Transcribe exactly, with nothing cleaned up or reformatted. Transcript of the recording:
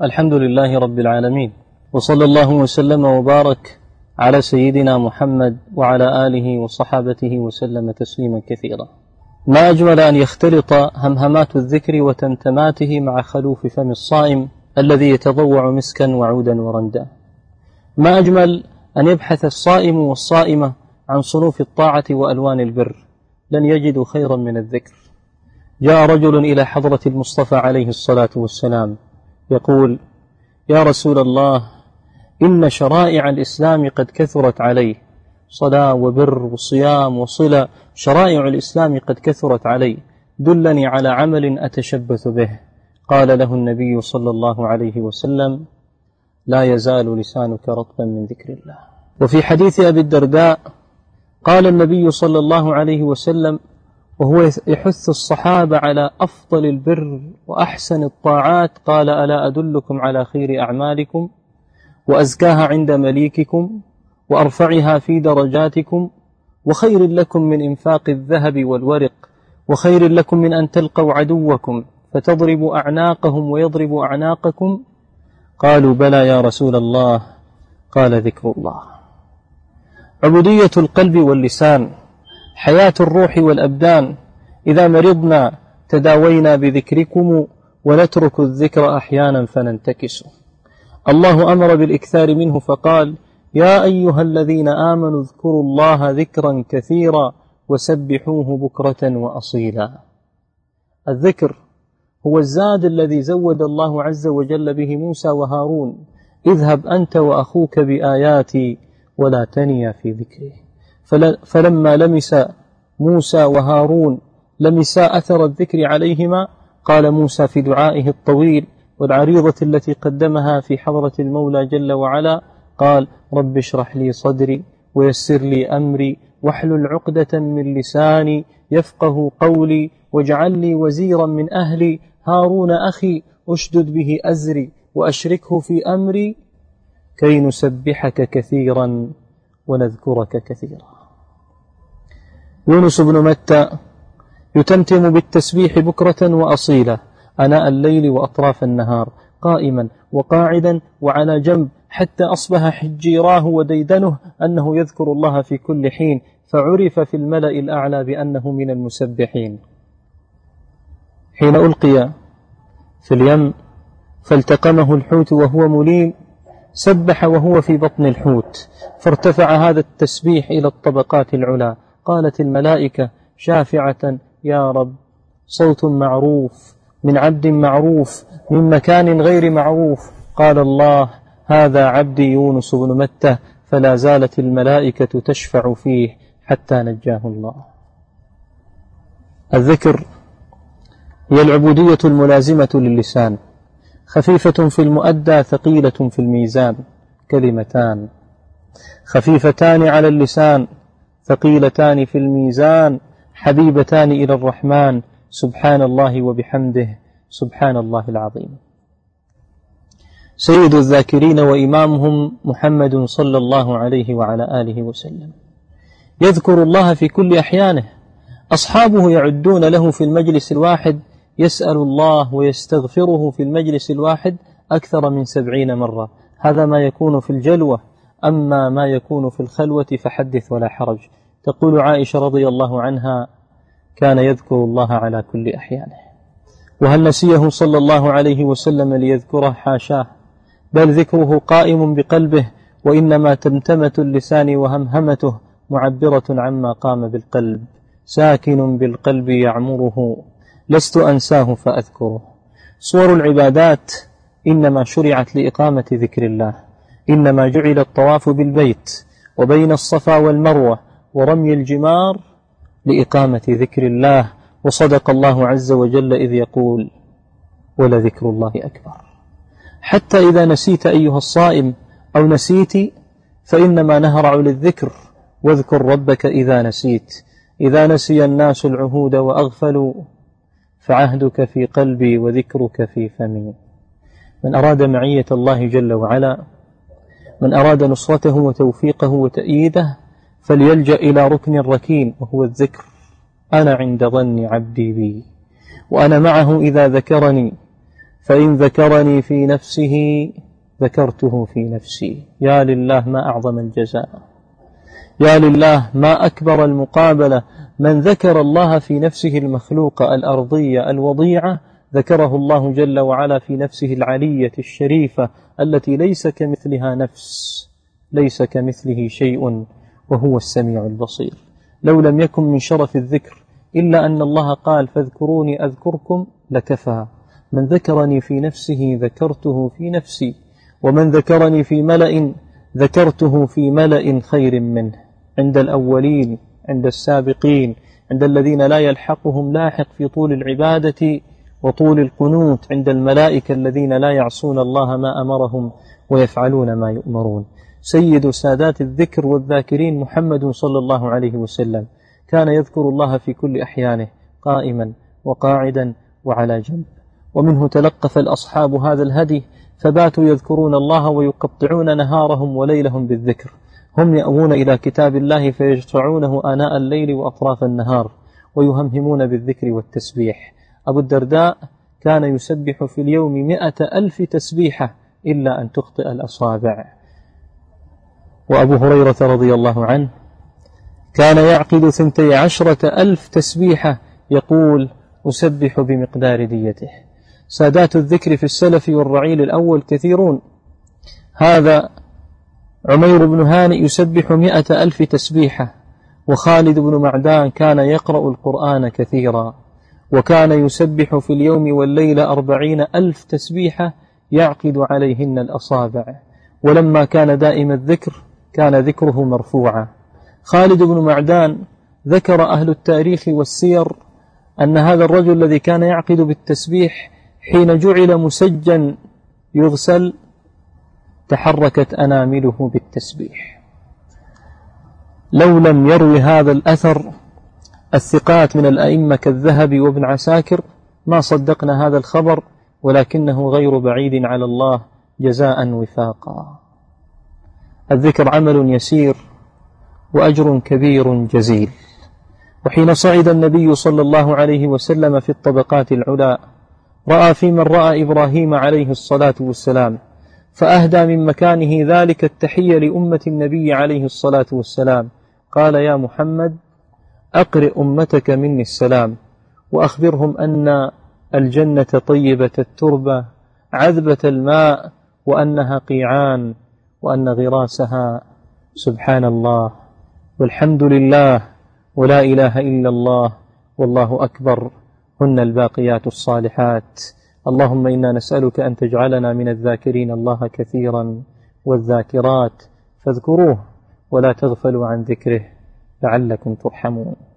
الحمد لله رب العالمين، وصلى الله وسلم وبارك على سيدنا محمد وعلى آله وصحابته وسلم تسليما كثيرا. ما أجمل أن يختلط همهمات الذكر وتمتماته مع خلوف فم الصائم الذي يتضوع مسكا وعودا ورندا. ما أجمل أن يبحث الصائم والصائمة عن صنوف الطاعة وألوان البر، لن يجدوا خيرا من الذكر. جاء رجل إلى حضرة المصطفى عليه الصلاة والسلام يقول: يا رسول الله، إن شرائع الإسلام قد كثرت علي، صلاة وبر وصيام وصلة، شرائع الإسلام قد كثرت علي، دلني على عمل أتشبث به. قال له النبي صلى الله عليه وسلم: لا يزال لسانك رطبا من ذكر الله. وفي حديث أبي الدرداء قال النبي صلى الله عليه وسلم وهو يحث الصحابة على أفضل البر وأحسن الطاعات، قال: ألا أدلكم على خير أعمالكم وأزكاها عند مليككم وأرفعها في درجاتكم وخير لكم من إنفاق الذهب والورق وخير لكم من أن تلقوا عدوكم فتضربوا أعناقهم ويضربوا أعناقكم؟ قالوا: بلى يا رسول الله. قال: ذكر الله. عبودية القلب واللسان، حياة الروح والأبدان. إذا مرضنا تداوينا بذكركم ونترك الذكر أحيانا فننتكس. الله أمر بالإكثار منه فقال: يا أيها الذين آمنوا اذكروا الله ذكرا كثيرا وسبحوه بكرة وأصيلا. الذكر هو الزاد الذي زود الله عز وجل به موسى وهارون: اذهب أنت وأخوك بآياتي ولا تنيا في ذكري. فلما لمس موسى وهارون لمسا أثر الذكر عليهما، قال موسى في دعائه الطويل والعريضة التي قدمها في حضرة المولى جل وعلا، قال: رب اشرح لي صدري ويسر لي أمري واحلل عقدة من لساني يفقه قولي واجعل لي وزيرا من أهلي هارون أخي أشدد به أزري وأشركه في أمري كي نسبحك كثيرا ونذكرك كثيرا. يونس بن متى يتمتم بالتسبيح بكرة وأصيلا أناء الليل وأطراف النهار، قائما وقاعدا وعلى جنب، حتى أصبح حجيراه وديدنه أنه يذكر الله في كل حين، فعرف في الملأ الأعلى بأنه من المسبحين. حين ألقي في اليم فالتقمه الحوت وهو مليم، سبح وهو في بطن الحوت، فارتفع هذا التسبيح إلى الطبقات العلى. قالت الملائكة شافعة: يا رب، صوت معروف من عبد معروف من مكان غير معروف. قال الله: هذا عبدي يونس بن متى. فلا زالت الملائكة تشفع فيه حتى نجاه الله. الذكر هي العبودية الملازمة للسان، خفيفة في المؤدى ثقيلة في الميزان، كلمتان خفيفتان على اللسان ثقيلتان في الميزان، حبيبتان إلى الرحمن، سبحان الله وبحمده، سبحان الله العظيم. سيد الذاكرين وإمامهم محمد صلى الله عليه وعلى آله وسلم يذكر الله في كل أحيانه. أصحابه يعدون له في المجلس الواحد يسأل الله ويستغفره في المجلس الواحد أكثر من سبعين مرة. هذا ما يكون في الجلوة، أما ما يكون في الخلوة فحدث ولا حرج. تقول عائشة رضي الله عنها: كان يذكر الله على كل أحيانه. وهل نسيه صلى الله عليه وسلم ليذكره؟ حاشاه، بل ذكره قائم بقلبه، وإنما تمتمة اللسان وهمهمته معبرة عما قام بالقلب. ساكن بالقلب يعمره، لست أنساه فأذكره. صور العبادات إنما شرعت لإقامة ذكر الله، إنما جعل الطواف بالبيت وبين الصفا والمروة ورمي الجمار لإقامة ذكر الله. وصدق الله عز وجل إذ يقول: ولذكر الله أكبر. حتى إذا نسيت أيها الصائم أو نسيت فإنما نهرع للذكر، واذكر ربك إذا نسيت. إذا نسي الناس العهود وأغفلوا فعهدك في قلبي وذكرك في فمي. من أراد معية الله جل وعلا، من أراد نصرته وتوفيقه وتأييده، فليلجأ إلى ركن ركين وهو الذكر. أنا عند ظن عبدي بي وأنا معه إذا ذكرني، فإن ذكرني في نفسه ذكرته في نفسي. يا لله ما أعظم الجزاء، يا لله ما أكبر المقابلة. من ذكر الله في نفسه المخلوقة الأرضية الوضيعة ذكره الله جل وعلا في نفسه العلية الشريفة التي ليس كمثلها نفس، ليس كمثله شيء وهو السميع البصير. لو لم يكن من شرف الذكر إلا أن الله قال فاذكروني أذكركم لكفى. من ذكرني في نفسه ذكرته في نفسي، ومن ذكرني في ملأ ذكرته في ملأ خير منه، عند الأولين، عند السابقين، عند الذين لا يلحقهم لاحق في طول العبادة وطول القنوت، عند الملائكة الذين لا يعصون الله ما أمرهم ويفعلون ما يؤمرون. سيد سادات الذكر والذاكرين محمد صلى الله عليه وسلم كان يذكر الله في كل أحيانه قائما وقاعدا وعلى جنب، ومنه تلقف الأصحاب هذا الهدي فباتوا يذكرون الله ويقطعون نهارهم وليلهم بالذكر. هم يأوون إلى كتاب الله فيجترعونه آناء الليل وأطراف النهار ويهمهمون بالذكر والتسبيح. أبو الدرداء كان يسبح في اليوم مئة ألف تسبيحة إلا أن تخطئ الأصابع. وأبو هريرة رضي الله عنه كان يعقد ثنتي عشرة ألف تسبيحة يقول أسبح بمقدار ديته. سادات الذكر في السلف والرعيل الأول كثيرون. هذا عمير بن هانئ يسبح مئة ألف تسبيحة، وخالد بن معدان كان يقرأ القرآن كثيرا، وكان يسبح في اليوم والليلة أربعين ألف تسبيحة يعقد عليهن الأصابع. ولما كان دائم الذكر كان ذكره مرفوعا. خالد بن معدان ذكر أهل التاريخ والسير أن هذا الرجل الذي كان يعقد بالتسبيح حين جعل مسجا يغسل تحركت أنامله بالتسبيح. لو لم يروي هذا الأثر الثقات من الأئمة كالذهبي وابن عساكر ما صدقنا هذا الخبر، ولكنه غير بعيد على الله جزاء وفاقا. الذكر عمل يسير وأجر كبير جزيل. وحين صعد النبي صلى الله عليه وسلم في الطبقات العلى رأى في من رأى إبراهيم عليه الصلاة والسلام، فأهدى من مكانه ذلك التحية لأمة النبي عليه الصلاة والسلام. قال يا محمد أقرئ أمتك مني السلام، وأخبرهم أن الجنة طيبة التربة عذبة الماء، وأنها قيعان، وأن غراسها سبحان الله والحمد لله ولا إله إلا الله والله أكبر، هن الباقيات الصالحات. اللهم إنا نسألك أن تجعلنا من الذاكرين الله كثيرا والذاكرات، فاذكروه ولا تغفلوا عن ذكره لعلكم ترحمون.